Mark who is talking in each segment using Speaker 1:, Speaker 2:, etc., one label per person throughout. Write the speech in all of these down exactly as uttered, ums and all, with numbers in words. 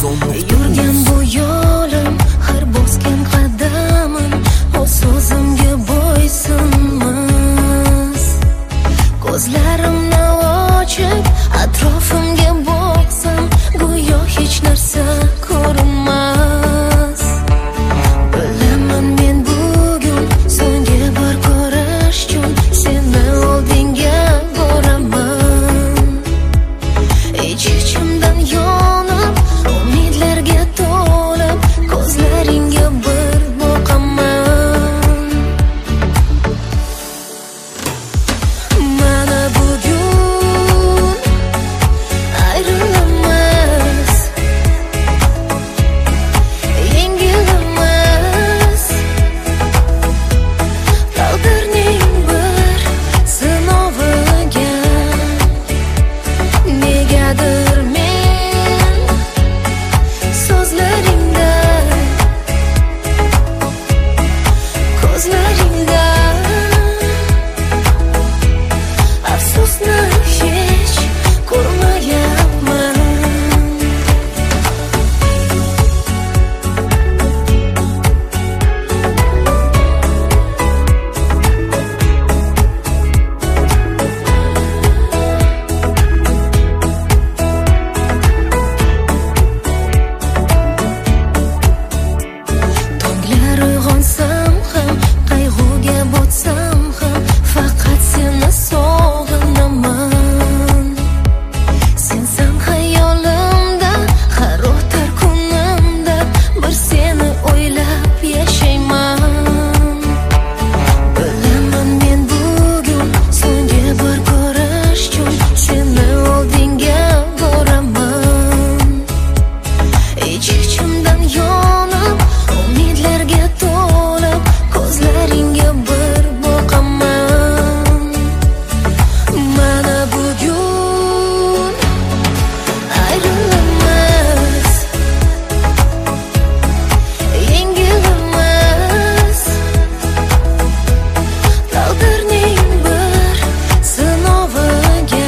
Speaker 1: Yurgan bu yo'lim, har bosgan qadamim o'z so'zimga bo'ysunmas. Ko'zlarimni ochib atrofimga boqsam, go'yo hech narsa ko'rinmas. Bilaman men bugun so'nggi bir ko'rish uchun seni oldinga boraman. Ich-ichimdan yonib, umidlarga to'lib, ko'zlaringga bir boqaman. Mana bugun ayrilamiz, yengilamiz. Taqdirning bir sinoviga negadir men so'zlaringda, ko'zlaringda afsusni hech ko'rmayapman. Tonglar uyg'onsam ham, qayg'uga botsam ham, faqat seni sog'inaman. Sensan xayolimda, har o'tar kunimda bir seni o'ylab yashayman. Bilaman men bugun so'nggi bir ko'rish uchun seni oldinga boraman. Ich-ichimdan yonib, umidlarga to'lib, ko'zlaringga bir boqaman. Mana bugun ayrilamiz, yengilamiz. Taqdirning bir sinoviga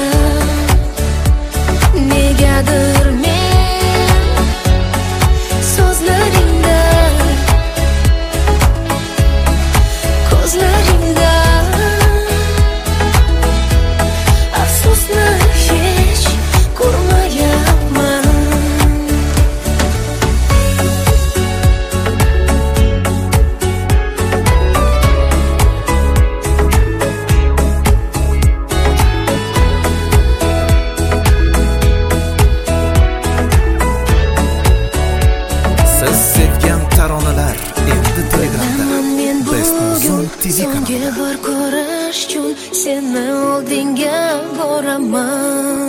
Speaker 1: negadir men so'zlaringda, ko'zlaringda afsusni hech ko'rmayapman.
Speaker 2: Siz sevgan taronalar endi Telegramda.
Speaker 1: Bilaman men
Speaker 2: Best
Speaker 1: bugun
Speaker 2: Uzun T V
Speaker 1: so'nggi
Speaker 2: kanalida.
Speaker 1: bir ko'rish uchun seni oldinga boraman.